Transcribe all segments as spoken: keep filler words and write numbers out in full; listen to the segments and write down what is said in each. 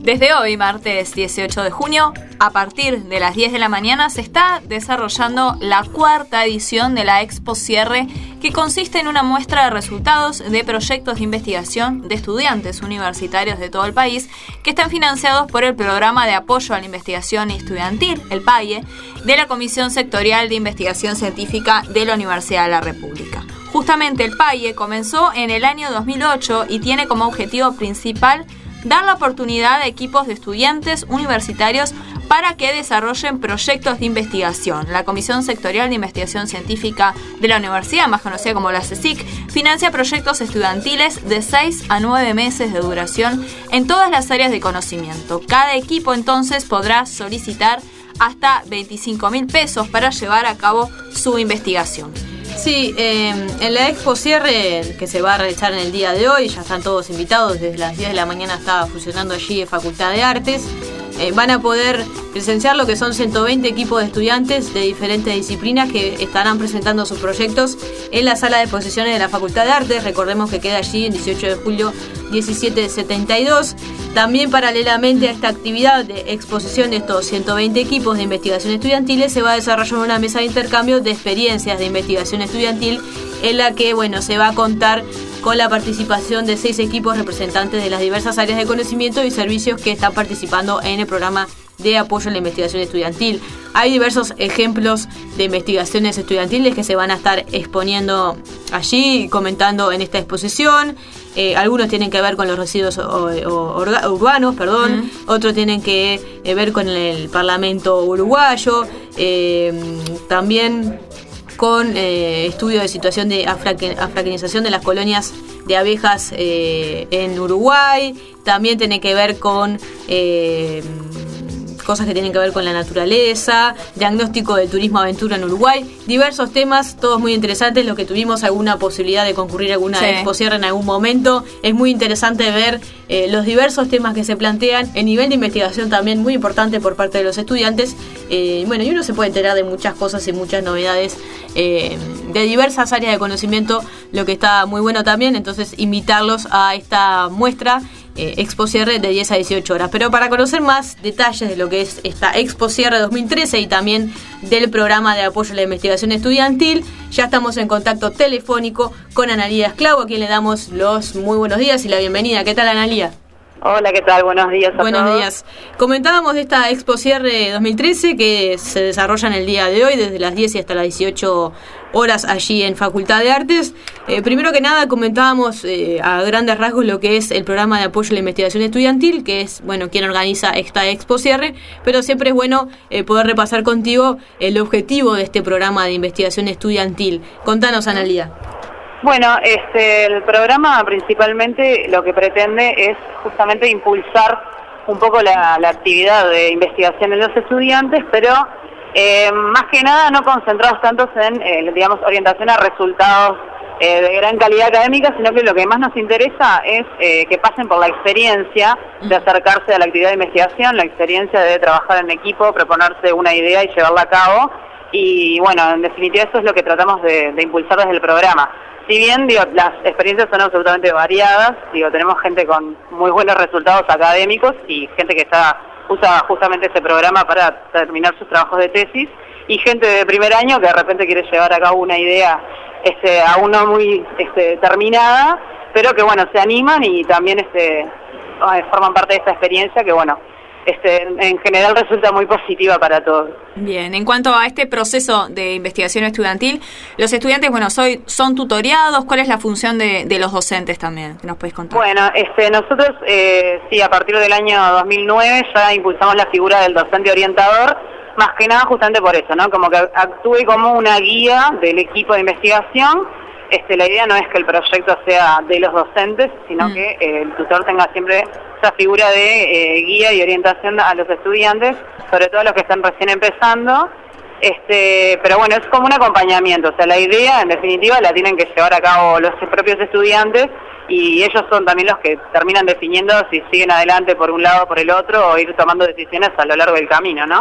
Desde hoy, martes dieciocho de junio, a partir de las diez de la mañana, se está desarrollando la cuarta edición de la Expo Cierre, que consiste en una muestra de resultados de proyectos de investigación de estudiantes universitarios de todo el país que están financiados por el Programa de Apoyo a la Investigación Estudiantil, el PAIE, de la Comisión Sectorial de Investigación Científica de la Universidad de la República. Justamente el PAIE comenzó en el año dos mil ocho y tiene como objetivo principal dar la oportunidad a equipos de estudiantes universitarios para que desarrollen proyectos de investigación. La Comisión Sectorial de Investigación Científica de la Universidad, más conocida como la CSIC, financia proyectos estudiantiles de seis a nueve meses de duración en todas las áreas de conocimiento. Cada equipo entonces podrá solicitar hasta veinticinco mil pesos para llevar a cabo su investigación. Sí, eh, en la Expo Cierre, que se va a realizar en el día de hoy, ya están todos invitados, desde las diez de la mañana está funcionando allí en Facultad de Artes. Eh, van a poder presenciar lo que son ciento veinte equipos de estudiantes de diferentes disciplinas que estarán presentando sus proyectos en la sala de exposiciones de la Facultad de Artes. Recordemos que queda allí en dieciocho de julio diecisiete setenta y dos. También paralelamente a esta actividad de exposición de estos ciento veinte equipos de investigación estudiantiles, se va a desarrollar una mesa de intercambio de experiencias de investigación estudiantil en la que, bueno, se va a contar con la participación de seis equipos representantes de las diversas áreas de conocimiento y servicios que están participando en el programa de apoyo a la investigación estudiantil. Hay diversos ejemplos de investigaciones estudiantiles que se van a estar exponiendo allí y comentando en esta exposición. Eh, algunos tienen que ver con los residuos o, o, orga, urbanos, perdón. Uh-huh. Otros tienen que eh, ver con el Parlamento uruguayo. Eh, también con eh, estudio de situación de africanización de las colonias de abejas eh, en Uruguay. También tiene que ver con eh, cosas que tienen que ver con la naturaleza, diagnóstico del turismo aventura en Uruguay, diversos temas, todos muy interesantes, los que tuvimos alguna posibilidad de concurrir a alguna sí. Expo Cierre en algún momento. Es muy interesante ver eh, los diversos temas que se plantean, el nivel de investigación también muy importante por parte de los estudiantes. Eh, bueno, y uno se puede enterar de muchas cosas y muchas novedades eh, de diversas áreas de conocimiento, lo que está muy bueno también. Entonces, invitarlos a esta muestra eh, Expo Cierre de diez a dieciocho horas. Pero para conocer más detalles de lo que es esta Expo Cierre dos mil trece y también del programa de apoyo a la investigación estudiantil, ya estamos en contacto telefónico con Analía Esclavo, a quien le damos los muy buenos días y la bienvenida. ¿Qué tal, Analía? Hola, ¿qué tal? Buenos días a Buenos todos. días. Comentábamos de esta Expo Cierre dos mil trece que se desarrolla en el día de hoy, desde las diez y hasta las dieciocho horas allí en Facultad de Artes. Eh, primero que nada, comentábamos eh, a grandes rasgos lo que es el programa de apoyo a la investigación estudiantil, que es, bueno, quien organiza esta Expo Cierre, pero siempre es bueno eh, poder repasar contigo el objetivo de este programa de investigación estudiantil. Contanos, Analía. Bueno, este, el programa principalmente lo que pretende es justamente impulsar un poco la, la actividad de investigación en los estudiantes, pero eh, más que nada no concentrados tantos en, eh, digamos, orientación a resultados eh, de gran calidad académica, sino que lo que más nos interesa es eh, que pasen por la experiencia de acercarse a la actividad de investigación, la experiencia de trabajar en equipo, proponerse una idea y llevarla a cabo. Y bueno, en definitiva eso es lo que tratamos de, de impulsar desde el programa. Si bien, digo, las experiencias son absolutamente variadas, digo, tenemos gente con muy buenos resultados académicos y gente que está usa justamente ese programa para terminar sus trabajos de tesis, y gente de primer año que de repente quiere llevar a cabo una idea este, aún no muy este, terminada, pero que bueno, se animan y también este, forman parte de esta experiencia que bueno, Este, en general resulta muy positiva para todos. Bien, en cuanto a este proceso de investigación estudiantil, los estudiantes, bueno, soy, son tutoriados. ¿Cuál es la función de, de los docentes también? ¿Qué nos puedes contar? Bueno, este, nosotros, eh, sí, a partir del año dos mil nueve ya impulsamos la figura del docente orientador, más que nada justamente por eso, ¿no? Como que actúe como una guía del equipo de investigación. Este, la idea no es que el proyecto sea de los docentes, sino mm. que eh, el tutor tenga siempre esa figura de eh, guía y orientación a los estudiantes, sobre todo a los que están recién empezando. Este, pero bueno, es como un acompañamiento, o sea, la idea en definitiva la tienen que llevar a cabo los propios estudiantes y ellos son también los que terminan definiendo si siguen adelante por un lado o por el otro o ir tomando decisiones a lo largo del camino, ¿no?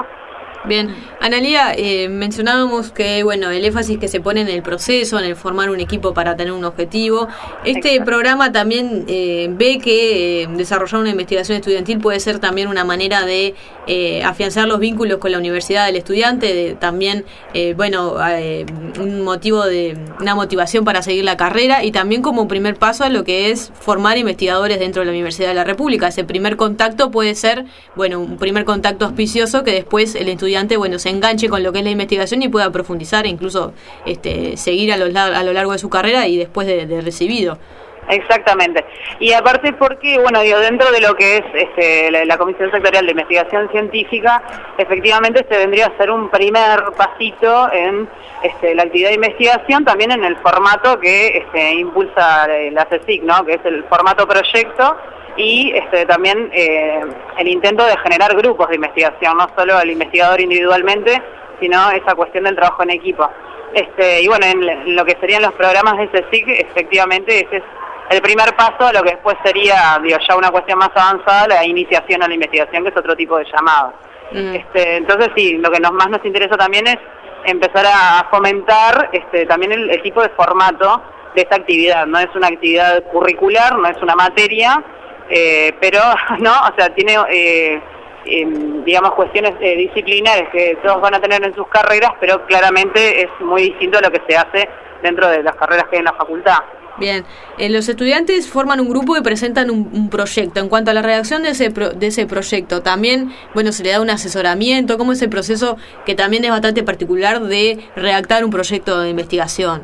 Bien, Analía, eh, mencionábamos que bueno, el énfasis que se pone en el proceso, en el formar un equipo para tener un objetivo. Este Exacto. programa también eh, ve que eh, desarrollar una investigación estudiantil puede ser también una manera de eh, afianzar los vínculos con la universidad del estudiante, de, también, eh, bueno, eh, un motivo de una motivación para seguir la carrera y también como un primer paso a lo que es formar investigadores dentro de la Universidad de la República. Ese primer contacto puede ser, bueno, un primer contacto auspicioso que después el estudiante bueno, se enganche con lo que es la investigación y pueda profundizar e incluso este, seguir a lo, a lo largo de su carrera y después de, de recibido. Exactamente. Y aparte porque, bueno, digo, dentro de lo que es este, la, la Comisión Sectorial de Investigación Científica, efectivamente este vendría a ser un primer pasito en este, la actividad de investigación, también en el formato que este, impulsa la CSIC, ¿no? Que es el formato proyecto, y este, también eh, el intento de generar grupos de investigación, no solo al investigador individualmente, sino esa cuestión del trabajo en equipo. Este, y bueno, en, en lo que serían los programas de CSIC, efectivamente ese es el primer paso a lo que después sería, digo, ya una cuestión más avanzada, la iniciación a la investigación, que es otro tipo de llamado. Mm. Este, entonces sí, lo que nos, más nos interesa también es empezar a fomentar este, también el, el tipo de formato de esta actividad. No es una actividad curricular, no es una materia, Eh, pero no, o sea, tiene eh, eh, digamos cuestiones eh, disciplinares que todos van a tener en sus carreras, pero claramente es muy distinto a lo que se hace dentro de las carreras que hay en la facultad. Bien, eh, los estudiantes forman un grupo y presentan un, un proyecto. En cuanto a la redacción de ese pro, de ese proyecto, también, bueno, se le da un asesoramiento. ¿Cómo es el proceso que también es bastante particular de redactar un proyecto de investigación?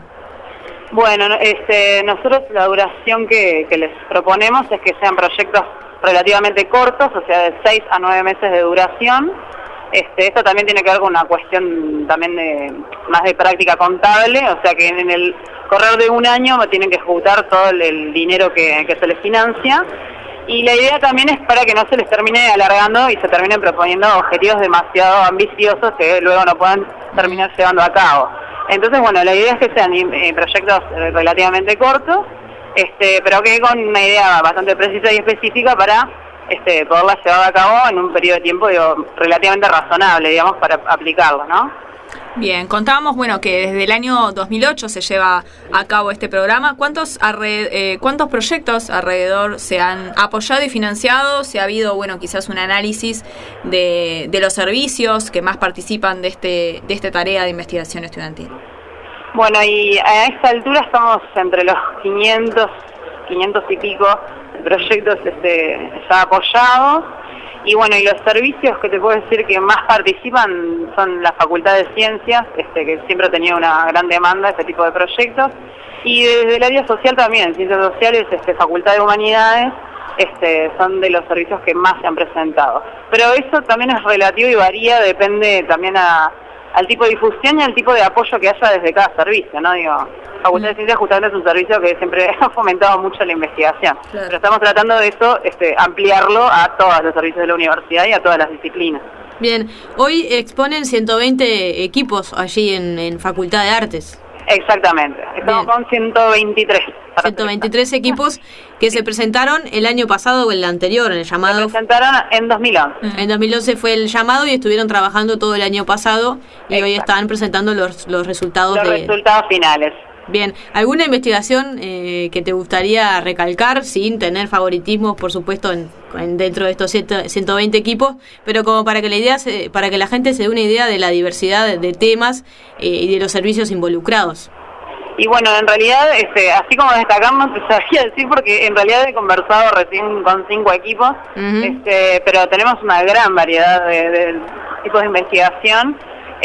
Bueno, este, nosotros la duración que, que les proponemos es que sean proyectos relativamente cortos, o sea, de seis a nueve meses de duración. Este, esto también tiene que ver con una cuestión también de, más de práctica contable, o sea que en el correr de un año tienen que ejecutar todo el, el dinero que, que se les financia. Y la idea también es para que no se les termine alargando y se terminen proponiendo objetivos demasiado ambiciosos que luego no puedan terminar llevando a cabo. Entonces, bueno, la idea es que sean eh, proyectos relativamente cortos, este, pero que con una idea bastante precisa y específica para este, poderla llevar a cabo en un periodo de tiempo digo, relativamente razonable, digamos, para aplicarlo, ¿no? Bien, contábamos, bueno, que desde el año dos mil ocho se lleva a cabo este programa. ¿Cuántos arre- eh, cuántos proyectos alrededor se han apoyado y financiado? ¿Se ha habido, bueno, quizás un análisis de, de los servicios que más participan de este de esta tarea de investigación estudiantil? Bueno, y a esta altura estamos entre los quinientos, quinientos y pico proyectos este, ya apoyados. Y bueno, y los servicios que te puedo decir que más participan son la Facultad de Ciencias, este, que siempre ha tenido una gran demanda de este tipo de proyectos, y desde el área social también, Ciencias Sociales, este, Facultad de Humanidades, este, son de los servicios que más se han presentado. Pero eso también es relativo y varía, depende también a, al tipo de difusión y al tipo de apoyo que haya desde cada servicio, ¿no? Digo, Facultad de Ciencias justamente es un servicio que siempre ha fomentado mucho la investigación, claro. Pero estamos tratando de eso, este, ampliarlo a todos los servicios de la universidad y a todas las disciplinas. Bien, hoy exponen ciento veinte equipos allí en, en Facultad de Artes. Exactamente, estamos Bien. con ciento veintitrés. ciento veintitrés equipos que se presentaron el año pasado o el anterior, en el llamado. Se presentaron en dos mil once. En dos mil once fue el llamado y estuvieron trabajando todo el año pasado y Exacto. hoy están presentando los, los resultados. Los de... resultados finales. Bien, ¿alguna investigación eh, que te gustaría recalcar sin tener favoritismos, por supuesto, en, en dentro de estos ciento veinte equipos, pero como para que la idea se, para que la gente se dé una idea de la diversidad de, de temas eh, y de los servicios involucrados? Y bueno, en realidad, este, así como destacamos, te sabría decir porque en realidad he conversado recién con cinco equipos, uh-huh. este, pero tenemos una gran variedad de, de tipos de investigación,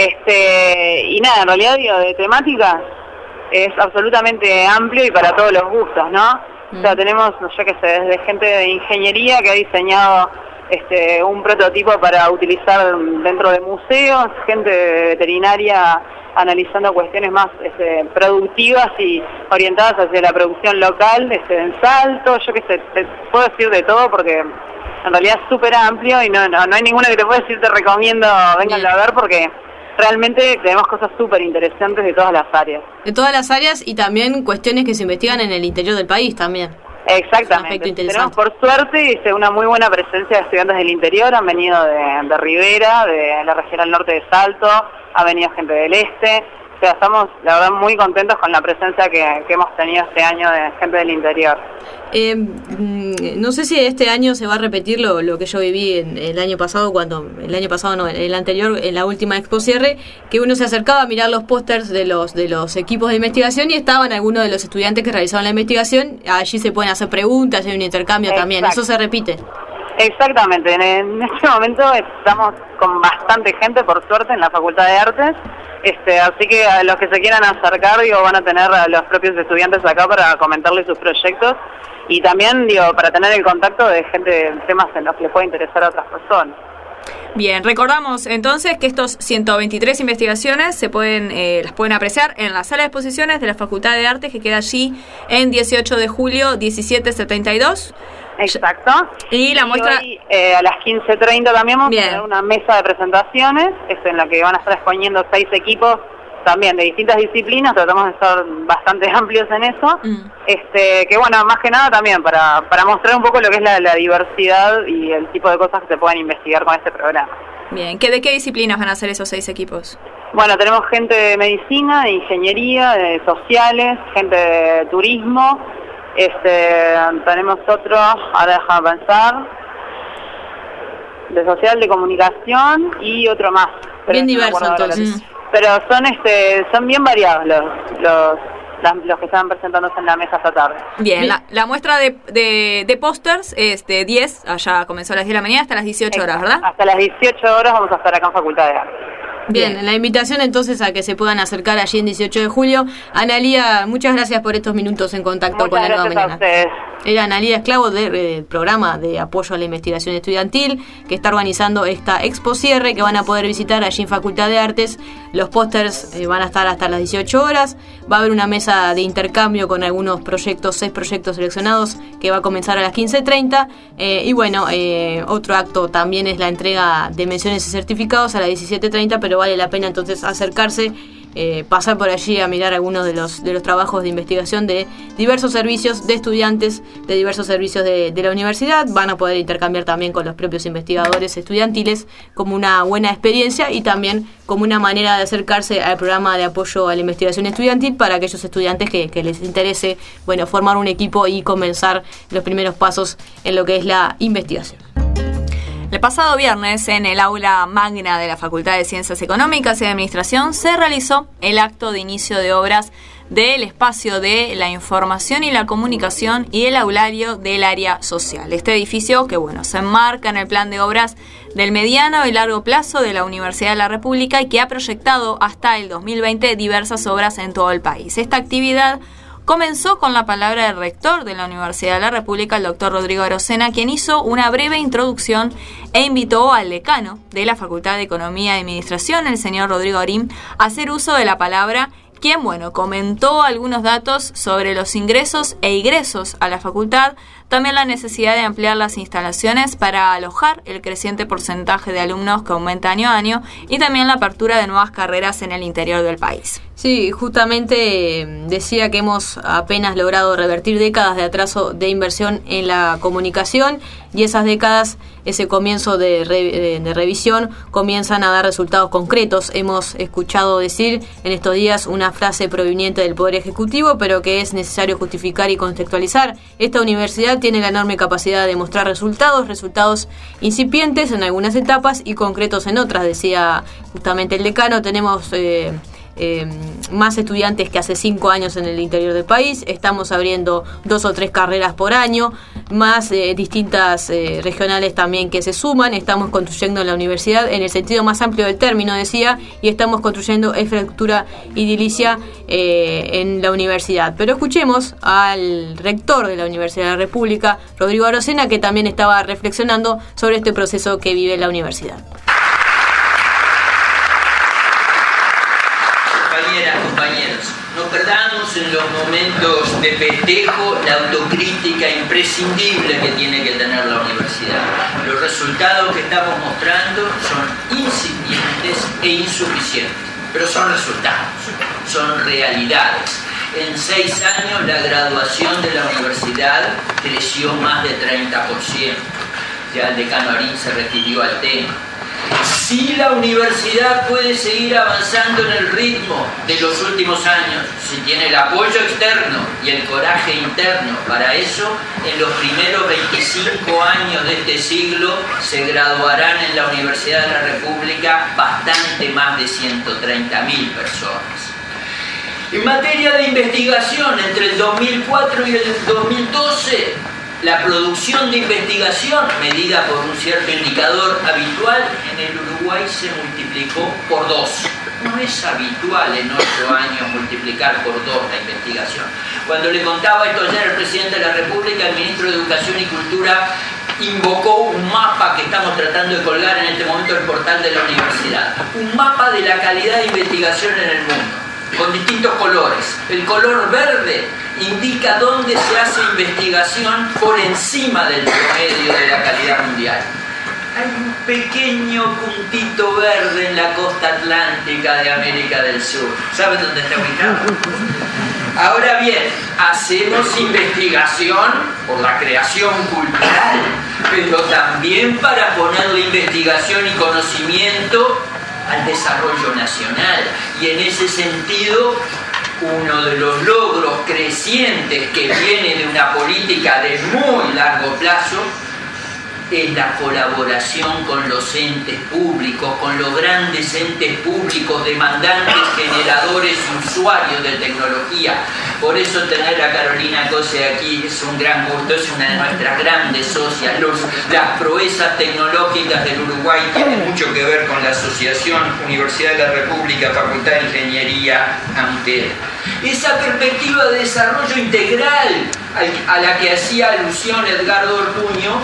este, y nada, en realidad digo, de temáticas es absolutamente amplio y para todos los gustos, ¿no? Mm. O sea, tenemos, no sé qué sé, desde gente de ingeniería que ha diseñado este un prototipo para utilizar dentro de museos, gente veterinaria analizando cuestiones más este, productivas y orientadas hacia la producción local, este, en Salto, yo qué sé, te puedo decir de todo porque en realidad es súper amplio y no, no, no hay ninguna que te pueda decir te recomiendo, vénganlo a ver porque realmente tenemos cosas súper interesantes de todas las áreas. De todas las áreas y también cuestiones que se investigan en el interior del país también. Exactamente. Tenemos por suerte este, una muy buena presencia de estudiantes del interior, han venido de, de Rivera, de la regional norte de Salto, ha venido gente del este. O sea, estamos, la verdad, muy contentos con la presencia que, que hemos tenido este año de gente del interior. Eh, no sé si este año se va a repetir lo, lo que yo viví en, el año pasado, cuando el año pasado no, el anterior, en la última Expo Cierre, que uno se acercaba a mirar los pósters de los de los equipos de investigación y estaban algunos de los estudiantes que realizaban la investigación. Allí se pueden hacer preguntas, hay un intercambio. Exacto. También, ¿eso se repite? Exactamente, en, en este momento estamos con bastante gente, por suerte, en la Facultad de Artes. Este, así que a los que se quieran acercar, digo, van a tener a los propios estudiantes acá para comentarles sus proyectos y también, digo, para tener el contacto de gente de temas en los que les puede interesar a otras personas. Bien, recordamos entonces que estos ciento veintitrés investigaciones se pueden eh, las pueden apreciar en la sala de exposiciones de la Facultad de Artes, que queda allí en dieciocho de julio, diecisiete setenta y dos. Exacto. Y la y muestra... Hoy, eh, a las quince treinta también vamos Bien. a tener una mesa de presentaciones, es en la que van a estar exponiendo seis equipos también de distintas disciplinas, tratamos de estar bastante amplios en eso, mm. este que bueno, más que nada también para, para mostrar un poco lo que es la, la diversidad y el tipo de cosas que se pueden investigar con este programa. Bien, ¿Qué, ¿de qué disciplinas van a ser esos seis equipos? Bueno, tenemos gente de medicina, de ingeniería, de sociales, gente de turismo. Este, tenemos otro, ahora déjame pensar, de social, de comunicación y otro más. Bien diverso, entonces. Los, pero son este, son bien variados los, los, las, los que estaban presentándose en la mesa esta tarde. Bien, Bien. La, la muestra de, de, de pósters es de diez, allá comenzó a las diez de la mañana hasta las dieciocho horas, ¿verdad? Hasta las dieciocho horas vamos a estar acá en Facultad de Artes. Bien, Bien, la invitación entonces a que se puedan acercar allí en dieciocho de julio. Analía, muchas gracias por estos minutos en contacto muchas con la Nueva Mañana. A ustedes. Era Analía Esclavo del de, programa de apoyo a la investigación estudiantil que está organizando esta Expo Cierre que van a poder visitar allí en Facultad de Artes. Los pósters eh, van a estar hasta las dieciocho horas. Va a haber una mesa de intercambio con algunos proyectos, seis proyectos seleccionados que va a comenzar a las quince treinta. Eh, y bueno, eh, otro acto también es la entrega de menciones y certificados a las diecisiete treinta, pero vale la pena entonces acercarse, eh, pasar por allí a mirar algunos de los de los trabajos de investigación de diversos servicios de estudiantes de diversos servicios de, de la universidad. Van a poder intercambiar también con los propios investigadores estudiantiles como una buena experiencia y también como una manera de acercarse al programa de apoyo a la investigación estudiantil para aquellos estudiantes que, que les interese, bueno, formar un equipo y comenzar los primeros pasos en lo que es la investigación. El pasado viernes, en el aula magna de la Facultad de Ciencias Económicas y Administración, se realizó el acto de inicio de obras del espacio de la información y la comunicación y el aulario del área social. Este edificio, que bueno, se enmarca en el plan de obras del mediano y largo plazo de la Universidad de la República y que ha proyectado hasta el dos mil veinte diversas obras en todo el país. Esta actividad comenzó con la palabra del rector de la Universidad de la República, el doctor Rodrigo Arocena, quien hizo una breve introducción e invitó al decano de la Facultad de Economía y Administración, el señor Rodrigo Arim, a hacer uso de la palabra, quien, bueno, comentó algunos datos sobre los ingresos e egresos a la facultad, también la necesidad de ampliar las instalaciones para alojar el creciente porcentaje de alumnos que aumenta año a año y también la apertura de nuevas carreras en el interior del país. Sí, justamente decía que hemos apenas logrado revertir décadas de atraso de inversión en la comunicación y esas décadas, ese comienzo de, re, de revisión, comienzan a dar resultados concretos. Hemos escuchado decir en estos días una frase proveniente del Poder Ejecutivo, pero que es necesario justificar y contextualizar. Esta universidad tiene la enorme capacidad de mostrar resultados, resultados incipientes en algunas etapas y concretos en otras, decía justamente el decano. Tenemos Eh, Eh, más estudiantes que hace cinco años en el interior del país, estamos abriendo dos o tres carreras por año, más eh, distintas eh, regionales también que se suman, estamos construyendo la universidad en el sentido más amplio del término, decía, y estamos construyendo infraestructura edilicia eh, en la universidad. Pero escuchemos al rector de la Universidad de la República, Rodrigo Arocena, que también estaba reflexionando sobre este proceso que vive la universidad. Compañeros, no perdamos en los momentos de festejo la autocrítica imprescindible que tiene que tener la universidad. Los resultados que estamos mostrando son incipientes e insuficientes, pero son resultados, son realidades. En seis años la graduación de la universidad creció más de treinta por ciento. Ya el decano Arín se refirió al tema. Si la universidad puede seguir avanzando en el ritmo de los últimos años, si tiene el apoyo externo y el coraje interno para eso, en los primeros veinticinco años de este siglo se graduarán en la Universidad de la República bastante más de ciento treinta mil personas. En materia de investigación, entre el dos mil cuatro y el dos mil doce, la producción de investigación, medida por un cierto indicador habitual, en el Uruguay se multiplicó por dos. No es habitual en ocho años multiplicar por dos la investigación. Cuando le contaba esto ayer al presidente de la República, el ministro de Educación y Cultura invocó un mapa que estamos tratando de colgar en este momento en el portal de la universidad. Un mapa de la calidad de investigación en el mundo, con distintos colores. El color verde indica dónde se hace investigación por encima del promedio de la calidad mundial. Hay un pequeño puntito verde en la costa atlántica de América del Sur. ¿Saben dónde está ubicado? Ahora bien, hacemos investigación por la creación cultural, pero también para ponerle investigación y conocimiento al desarrollo nacional. Y en ese sentido, uno de los logros crecientes que viene de una política de muy largo plazo es la colaboración con los entes públicos, con los grandes entes públicos, demandantes, generadores y usuarios de tecnología. Por eso tener a Carolina Cose aquí es un gran gusto, es una de nuestras grandes socias. Los, las proezas tecnológicas del Uruguay tienen mucho que ver con la Asociación Universidad de la República, Facultad de Ingeniería, ANTER. Esa perspectiva de desarrollo integral a la que hacía alusión Edgardo Ortuño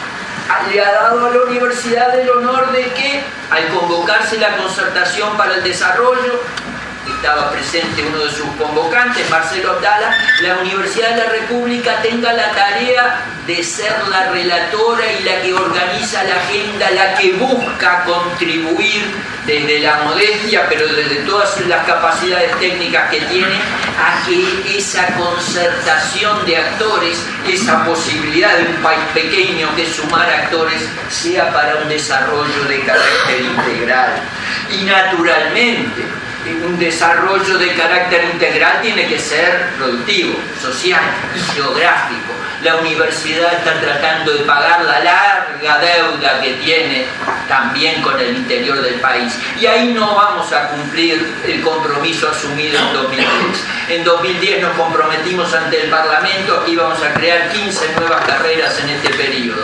le ha dado a la universidad el honor de que, al convocarse la concertación para el desarrollo, estaba presente uno de sus convocantes, Marcelo Abdala, la Universidad de la República tenga la tarea de ser la relatora y la que organiza la agenda, la que busca contribuir desde la modestia, pero desde todas las capacidades técnicas que tiene, a que esa concertación de actores, esa posibilidad de un país pequeño que sumar actores, sea para un desarrollo de carácter integral. Y naturalmente, un desarrollo de carácter integral tiene que ser productivo, social y geográfico. La universidad está tratando de pagar la larga deuda que tiene también con el interior del país. Y ahí no vamos a cumplir el compromiso asumido en dos mil diez. En dos mil diez nos comprometimos ante el Parlamento, aquí vamos a crear quince nuevas carreras en este periodo.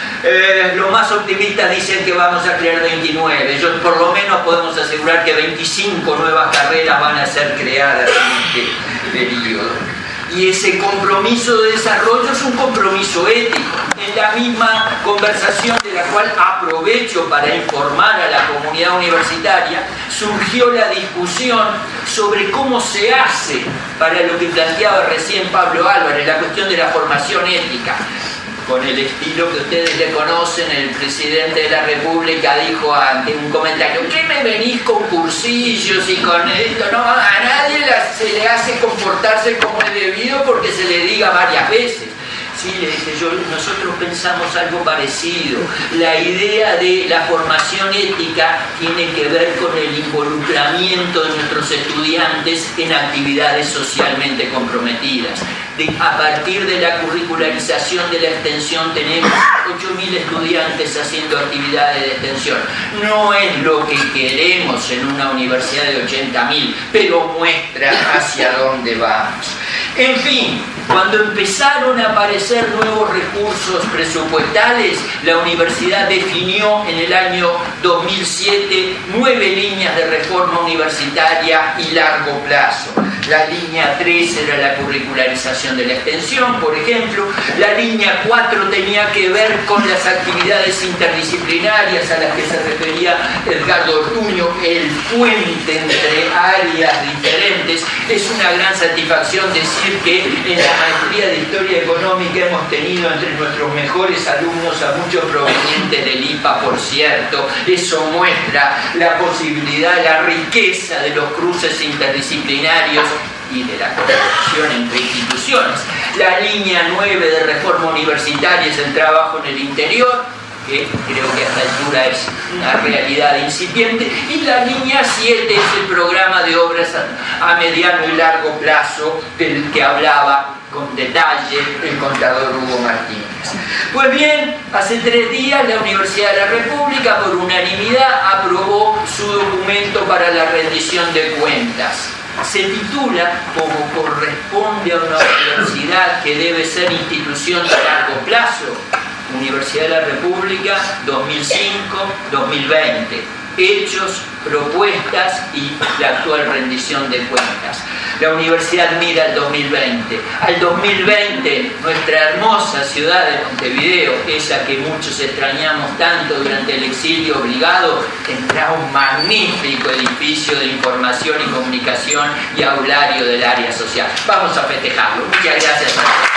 Eh, los más optimistas dicen que vamos a crear veintinueve. Yo, por lo menos podemos asegurar que veinticinco nuevas carreras van a ser creadas en este periodo. Y ese compromiso de desarrollo es un compromiso ético. En la misma conversación, de la cual aprovecho para informar a la comunidad universitaria, surgió la discusión sobre cómo se hace, para lo que planteaba recién Pablo Álvarez, la cuestión de la formación ética. Con el estilo que ustedes le conocen, el presidente de la República dijo ante un comentario: ¿qué me venís con cursillos y con esto? No, a nadie se le hace comportarse como es debido porque se le diga varias veces. Sí, le dije yo, nosotros pensamos algo parecido. La idea de la formación ética tiene que ver con el involucramiento de nuestros estudiantes en actividades socialmente comprometidas. De, a partir de la curricularización de la extensión tenemos ocho mil estudiantes haciendo actividades de extensión. No es lo que queremos en una universidad de ochenta mil, pero muestra hacia dónde vamos. En fin, cuando empezaron a aparecer nuevos recursos presupuestales, la universidad definió en el año dos mil siete nueve líneas de reforma universitaria y largo plazo. La línea tres era la curricularización de la extensión, por ejemplo. La línea cuatro tenía que ver con las actividades interdisciplinarias a las que se refería Edgardo Ortuño, el puente entre áreas diferentes. Es una gran satisfacción decir que en la maestría de Historia Económica hemos tenido entre nuestros mejores alumnos a muchos provenientes del I P A, por cierto. Eso muestra la posibilidad, la riqueza de los cruces interdisciplinarios y de la cooperación entre instituciones. La línea nueve de reforma universitaria es el trabajo en el interior, que creo que a esta altura es una realidad incipiente, y la línea siete es el programa de obras a, a mediano y largo plazo del que hablaba con detalle el contador Hugo Martínez. Pues bien, hace tres días la Universidad de la República por unanimidad aprobó su documento para la rendición de cuentas. Se titula, como corresponde a una universidad que debe ser institución de largo plazo, Universidad de la República dos mil cinco a dos mil veinte. Hechos, propuestas y la actual rendición de cuentas. La universidad mira al dos mil veinte. Al dos mil veinte, nuestra hermosa ciudad de Montevideo, esa que muchos extrañamos tanto durante el exilio obligado, tendrá un magnífico edificio de información y comunicación y aulario del área social. Vamos a festejarlo. Muchas gracias a todos.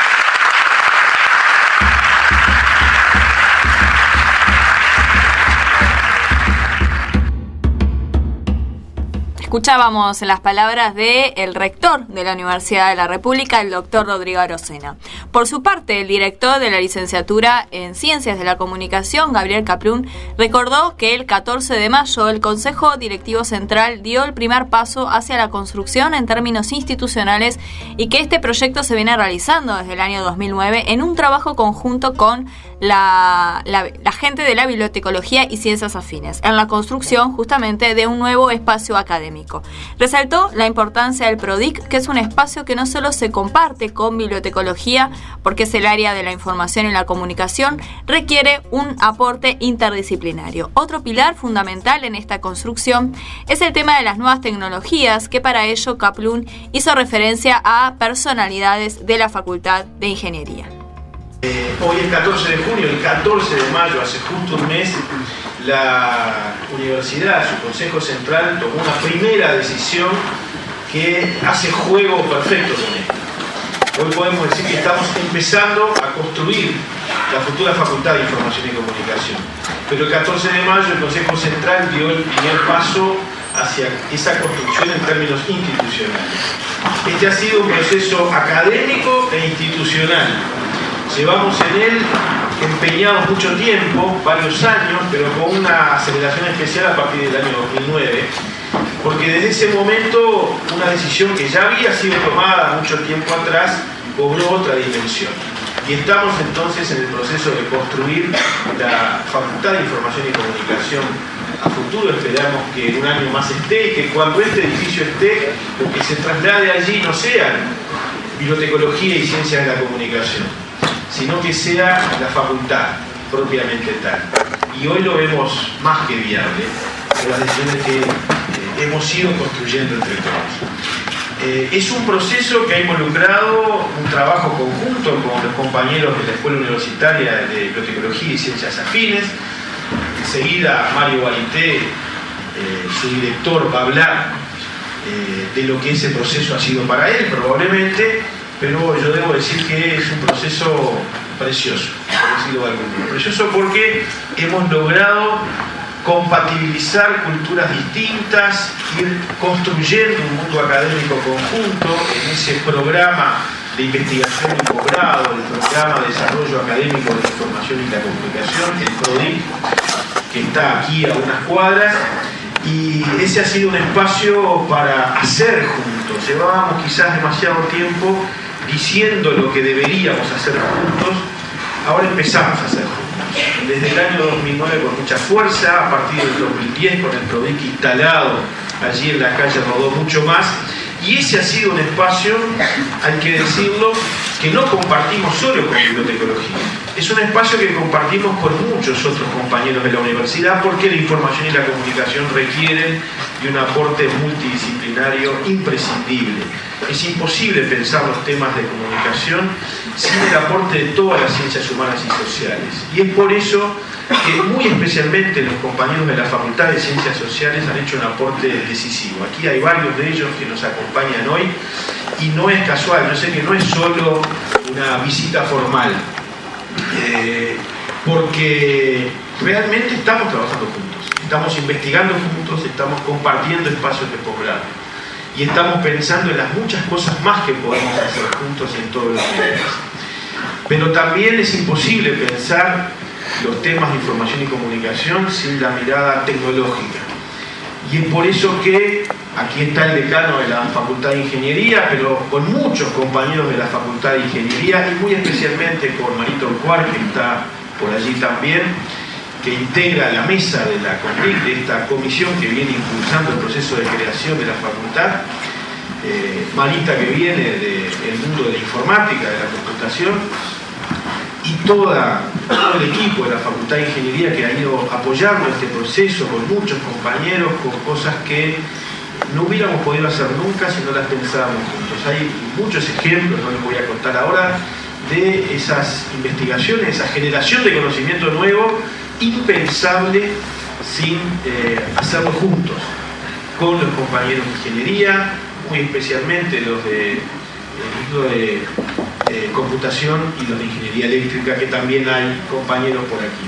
Escuchábamos las palabras del rector de la Universidad de la República, el doctor Rodrigo Arocena. Por su parte, el director de la licenciatura en Ciencias de la Comunicación, Gabriel Kaplun, recordó que el catorce de mayo el Consejo Directivo Central dio el primer paso hacia la construcción en términos institucionales y que este proyecto se viene realizando desde el año dos mil nueve en un trabajo conjunto con la, la, la gente de la bibliotecología y ciencias afines, en la construcción justamente de un nuevo espacio académico. Resaltó la importancia del PRODIC, que es un espacio que no solo se comparte con bibliotecología, porque es el área de la información y la comunicación, requiere un aporte interdisciplinario. Otro pilar fundamental en esta construcción es el tema de las nuevas tecnologías, que para ello Kaplun hizo referencia a personalidades de la Facultad de Ingeniería. Eh, hoy es catorce de junio, el catorce de mayo, hace justo un mes, la universidad, su Consejo Central, tomó una primera decisión que hace juego perfecto con esto. Hoy podemos decir que estamos empezando a construir la futura Facultad de Información y Comunicación. Pero el catorce de mayo el Consejo Central dio el primer paso hacia esa construcción en términos institucionales. Este ha sido un proceso académico e institucional. Llevamos en él empeñados mucho tiempo, varios años, pero con una aceleración especial a partir del año dos mil nueve, porque desde ese momento una decisión que ya había sido tomada mucho tiempo atrás cobró otra dimensión. Y estamos entonces en el proceso de construir la Facultad de Información y Comunicación a futuro. Esperamos que en un año más esté y que cuando este edificio esté, lo que se traslade allí no sea bibliotecología y ciencias de la comunicación, sino que sea la facultad propiamente tal. Y hoy lo vemos más que viable, por las decisiones que eh, hemos ido construyendo entre todos. Eh, es un proceso que ha involucrado un trabajo conjunto con los compañeros de la Escuela Universitaria de Bibliotecología y Ciencias Afines. Enseguida Mario Guarité, eh, su director, va a hablar eh, de lo que ese proceso ha sido para él, probablemente, pero yo debo decir que es un proceso precioso, por decirlo de algún modo. Precioso porque hemos logrado compatibilizar culturas distintas, ir construyendo un mundo académico conjunto en ese programa de investigación y posgrado, el programa de desarrollo académico de la información y la comunicación, el PRODIC, que está aquí a unas cuadras, y ese ha sido un espacio para hacer juntos. Llevábamos quizás demasiado tiempo diciendo lo que deberíamos hacer juntos, ahora empezamos a hacer juntos. Desde el año dos mil nueve con mucha fuerza, a partir del dos mil diez con el PRODIC instalado allí en la calle Rodó mucho más, y ese ha sido un espacio, hay que decirlo, que no compartimos solo con bibliotecología. Es un espacio que compartimos con muchos otros compañeros de la universidad, porque la información y la comunicación requieren de un aporte multidisciplinario imprescindible. Es imposible pensar los temas de comunicación sin el aporte de todas las ciencias humanas y sociales. Y es por eso que muy especialmente los compañeros de la Facultad de Ciencias Sociales han hecho un aporte decisivo. Aquí hay varios de ellos que nos acompañan hoy y no es casual, yo sé que no es solo una visita formal, eh, porque realmente estamos trabajando juntos, estamos investigando juntos, estamos compartiendo espacios de posgrado. y estamos pensando en las muchas cosas más que podemos hacer juntos y en todos los niveles. Pero también es imposible pensar los temas de información y comunicación sin la mirada tecnológica. Y es por eso que aquí está el decano de la Facultad de Ingeniería, pero con muchos compañeros de la Facultad de Ingeniería y muy especialmente con Marito Urcuar, que está por allí también, que integra la mesa de la CONIC, de esta comisión que viene impulsando el proceso de creación de la facultad. Eh, Marita, que viene del mundo de la informática, de la computación, y toda, todo el equipo de la Facultad de Ingeniería que ha ido apoyando este proceso con muchos compañeros, con cosas que no hubiéramos podido hacer nunca si no las pensábamos juntos. Hay muchos ejemplos, no les voy a contar ahora, de esas investigaciones, esa generación de conocimiento nuevo, impensable sin eh, hacerlo juntos, con los compañeros de ingeniería, muy especialmente los de, de, de eh, computación y los de ingeniería eléctrica, que también hay compañeros por aquí.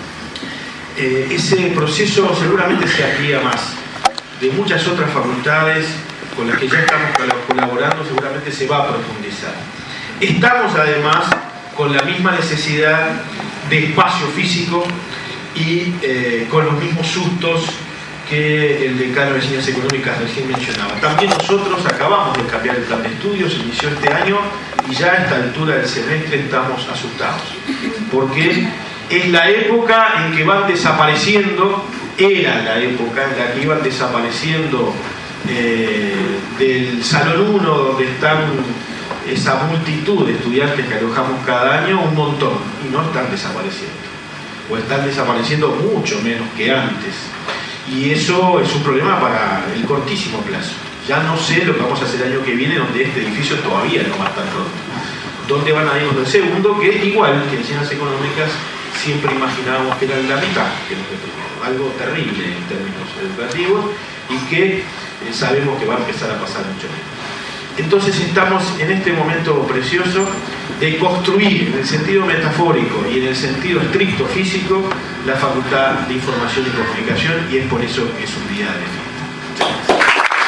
Eh, ese proceso seguramente se amplía más. De muchas otras facultades con las que ya estamos colaborando, seguramente se va a profundizar. Estamos además con la misma necesidad de espacio físico y eh, con los mismos sustos que el decano de Ciencias Económicas recién mencionaba. También nosotros acabamos de cambiar el plan de estudios, se inició este año y ya a esta altura del semestre estamos asustados, porque es la época en que van desapareciendo, era la época en la que iban desapareciendo eh, del Salón uno, donde están esa multitud de estudiantes que alojamos cada año, un montón, y no están desapareciendo, o están desapareciendo mucho menos que antes, y eso es un problema para el cortísimo plazo. Ya no sé lo que vamos a hacer el año que viene, donde este edificio todavía no va a estar roto. ¿Dónde van a ir los del segundo? Que igual que en Ciencias Económicas siempre imaginábamos que eran la mitad que los de primero, algo terrible en términos educativos, y que eh, sabemos que va a empezar a pasar mucho menos. Entonces estamos en este momento precioso de construir en el sentido metafórico y en el sentido estricto físico la Facultad de Información y Comunicación, y es por eso que es un día de fiesta. Muchas gracias.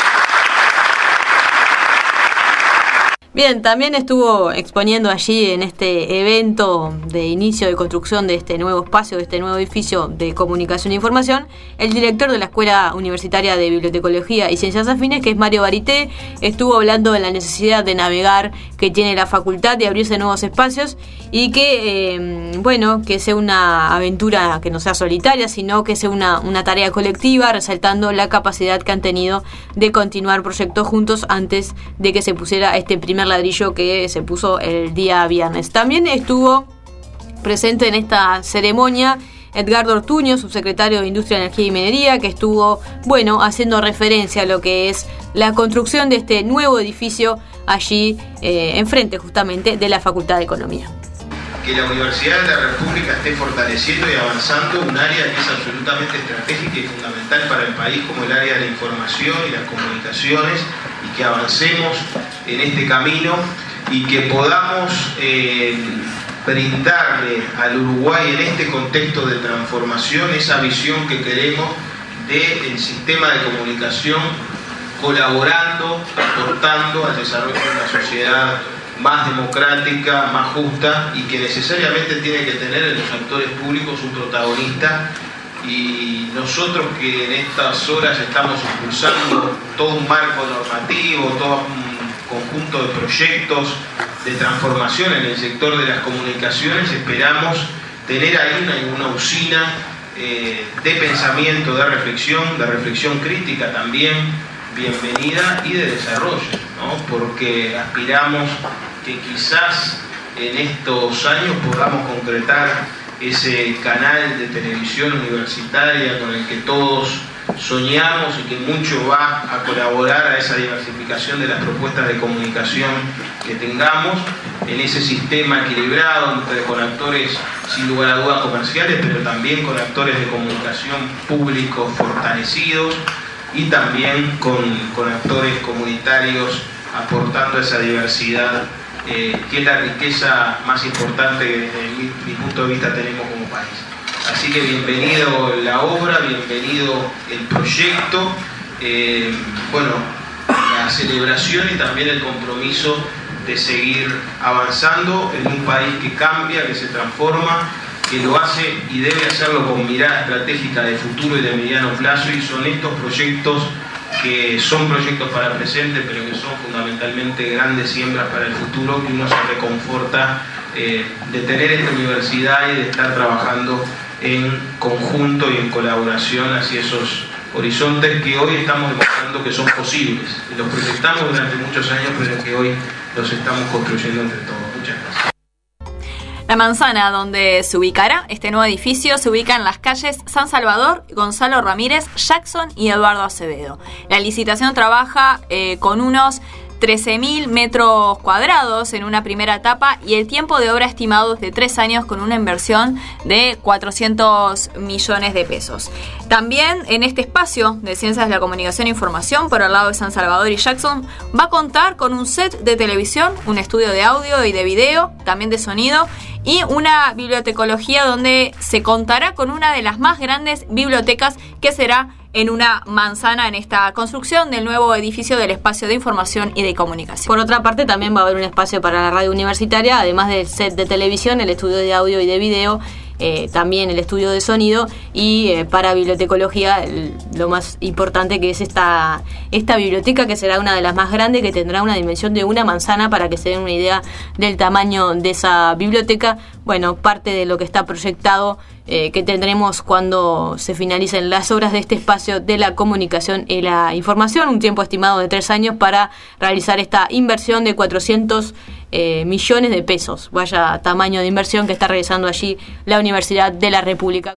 Bien, también estuvo exponiendo allí en este evento de inicio de construcción de este nuevo espacio, de este nuevo edificio de comunicación e información, el director de la Escuela Universitaria de Bibliotecología y Ciencias Afines, que es Mario Barité. Estuvo hablando de la necesidad de navegar que tiene la facultad, de abrirse nuevos espacios y que, eh, bueno, que sea una aventura que no sea solitaria, sino que sea una, una tarea colectiva, resaltando la capacidad que han tenido de continuar proyectos juntos antes de que se pusiera este primer ladrillo que se puso el día viernes. También estuvo presente en esta ceremonia Edgardo Ortuño, subsecretario de Industria, Energía y Minería, que estuvo, bueno, haciendo referencia a lo que es la construcción de este nuevo edificio allí eh, enfrente justamente de la Facultad de Economía. Que la Universidad de la República esté fortaleciendo y avanzando un área que es absolutamente estratégica y fundamental para el país, como el área de la información y las comunicaciones, y que avancemos en este camino y que podamos eh, brindarle al Uruguay en este contexto de transformación esa visión que queremos del sistema de comunicación, colaborando, aportando al desarrollo de una sociedad más democrática, más justa, y que necesariamente tiene que tener en los actores públicos un protagonista. Y nosotros que en estas horas estamos impulsando todo un marco normativo, todo un conjunto de proyectos de transformación en el sector de las comunicaciones, esperamos tener ahí una, una usina eh, de pensamiento, de reflexión, de reflexión crítica también, bienvenida, y de desarrollo, ¿no? Porque aspiramos que quizás en estos años podamos concretar ese canal de televisión universitaria con el que todos soñamos y que mucho va a colaborar a esa diversificación de las propuestas de comunicación que tengamos en ese sistema equilibrado entre, con actores sin lugar a dudas comerciales, pero también con actores de comunicación públicos fortalecidos, y también con, con actores comunitarios aportando esa diversidad eh, que es la riqueza más importante que desde mi, mi punto de vista tenemos como país. Así que bienvenido la obra, bienvenido el proyecto. Eh, bueno, la la celebración y también el compromiso de seguir avanzando en un país que cambia, que se transforma, que lo hace y debe hacerlo con mirada estratégica de futuro y de mediano plazo, y son estos proyectos que son proyectos para el presente, pero que son fundamentalmente grandes siembras para el futuro, que uno se reconforta eh, de tener esta universidad y de estar trabajando en conjunto y en colaboración hacia esos horizontes que hoy estamos demostrando que son posibles. Y los proyectamos durante muchos años, pero que hoy los estamos construyendo entre todos. Muchas gracias. La manzana donde se ubicará este nuevo edificio se ubica en las calles San Salvador, Gonzalo Ramírez, Jackson y Eduardo Acevedo. La licitación trabaja eh, con unos trece mil metros cuadrados en una primera etapa y el tiempo de obra estimado es de tres años con una inversión de cuatrocientos millones de pesos. También en este espacio de Ciencias de la Comunicación e Información, por el lado de San Salvador y Jackson, va a contar con un set de televisión, un estudio de audio y de video, también de sonido, y una bibliotecología donde se contará con una de las más grandes bibliotecas que será en una manzana en esta construcción del nuevo edificio del Espacio de Información y de Comunicación. Por otra parte, también va a haber un espacio para la radio universitaria, además del set de televisión, el estudio de audio y de video, eh, también el estudio de sonido y eh, para bibliotecología el, lo más importante que es esta, esta biblioteca, que será una de las más grandes, que tendrá una dimensión de una manzana, para que se den una idea del tamaño de esa biblioteca. Bueno, parte de lo que está proyectado eh, que tendremos cuando se finalicen las obras de este espacio de la comunicación y la información, un tiempo estimado de tres años para realizar esta inversión de cuatrocientos eh, millones de pesos. Vaya tamaño de inversión que está realizando allí la Universidad de la República.